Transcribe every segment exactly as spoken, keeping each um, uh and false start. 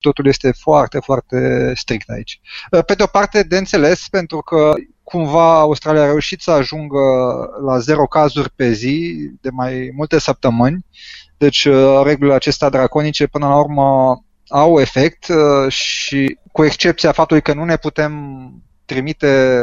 totul este foarte, foarte strict aici. Pe de o parte, de înțeles, pentru că cumva Australia a reușit să ajungă la zero cazuri pe zi de mai multe săptămâni, deci regulile acestea draconice până la urmă au efect și cu excepția faptului că nu ne putem trimite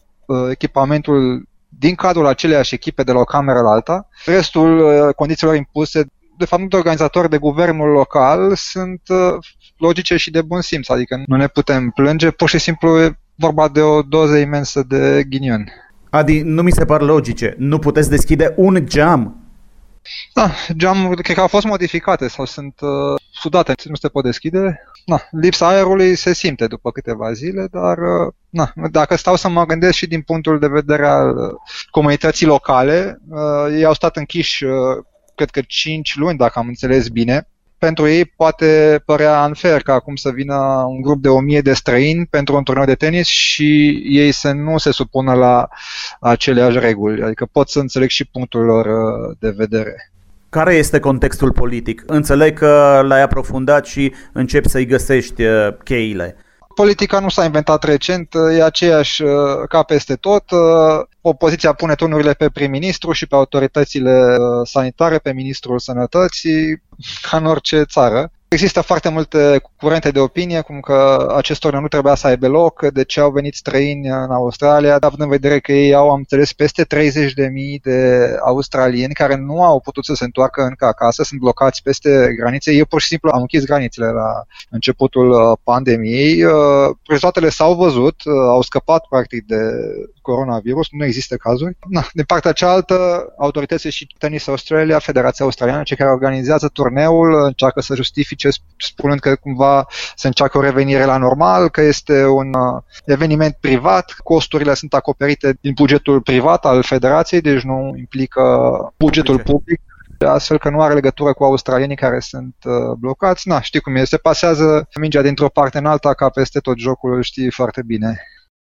echipamentul din cadrul aceleiași echipe de la o cameră la alta, restul condițiilor impuse de fapt nu de organizatori, de guvernul local, sunt logice și de bun simț, adică nu ne putem plânge, pur și simplu e vorba de o doză imensă de ghinion. Adi, nu mi se par logice, nu puteți deschide un geam? Da, geamurile cred că au fost modificate sau sunt uh, sudate, nu se pot deschide. Na, lipsa aerului se simte după câteva zile, dar uh, na, dacă stau să mă gândesc și din punctul de vedere al uh, comunității locale, uh, ei au stat închiși uh, cred că cinci luni, dacă am înțeles bine. Pentru ei poate părea unfair ca acum să vină un grup de o mie de străini pentru un turneu de tenis și ei să nu se supună la aceleași reguli. Adică pot să înțeleg și punctul lor de vedere. Care este contextul politic? Înțeleg că l-ai aprofundat și începi să-i găsești cheile. Politica nu s-a inventat recent, e aceeași ca peste tot. Opoziția pune turnurile pe prim-ministru și pe autoritățile sanitare, pe ministrul sănătății, ca în orice țară. Există foarte multe curente de opinie, cum că acest turneu nu trebuia să aibă loc, de ce au venit străini în Australia, având în vedere că ei au, am înțeles, peste treizeci de mii de australieni care nu au putut să se întoarcă încă acasă, sunt blocați peste granițe. Ei pur și simplu au închis granițele la începutul pandemiei. Rezultatele s-au văzut, au scăpat practic de coronavirus, nu există cazuri. Na, din partea cealaltă, autoritățile și Tennis Australia, Federația Australiană, cei care organizează turneul, încearcă să justifice spunând că cumva se încearcă o revenire la normal, că este un eveniment privat, costurile sunt acoperite din bugetul privat al federației, deci nu implică bugetul public, astfel că nu are legătură cu australienii care sunt blocați. Na, știi cum e, se pasează mingea dintr-o parte în alta ca peste tot, jocul, știi foarte bine.